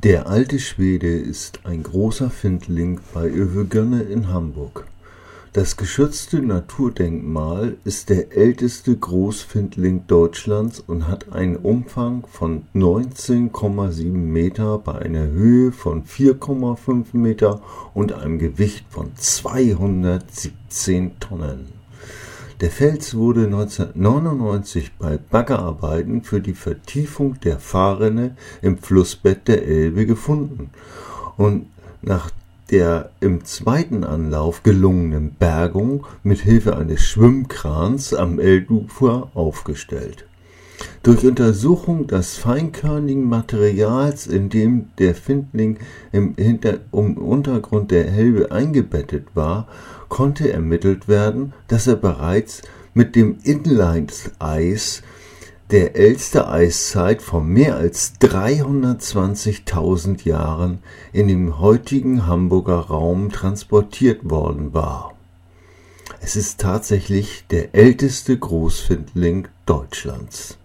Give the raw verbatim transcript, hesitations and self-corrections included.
Der alte Schwede ist ein großer Findling bei Övergönne in Hamburg. Das geschützte Naturdenkmal ist der älteste Großfindling Deutschlands und hat einen Umfang von neunzehn Komma sieben Meter bei einer Höhe von vier Komma fünf Meter und einem Gewicht von zweihundertsiebzehn Tonnen. Der Fels wurde neunzehnhundertneunundneunzig bei Baggerarbeiten für die Vertiefung der Fahrrinne im Flussbett der Elbe gefunden und nach der im zweiten Anlauf gelungenen Bergung mit Hilfe eines Schwimmkrans am Elbufer aufgestellt. Durch Untersuchung des feinkörnigen Materials, in dem der Findling im, Hinter- im Untergrund der Elbe eingebettet war, konnte ermittelt werden, dass er bereits mit dem Inlandeis der älteste Eiszeit von mehr als dreihundertzwanzigtausend Jahren in den heutigen Hamburger Raum transportiert worden war. Es ist tatsächlich der älteste Großfindling Deutschlands.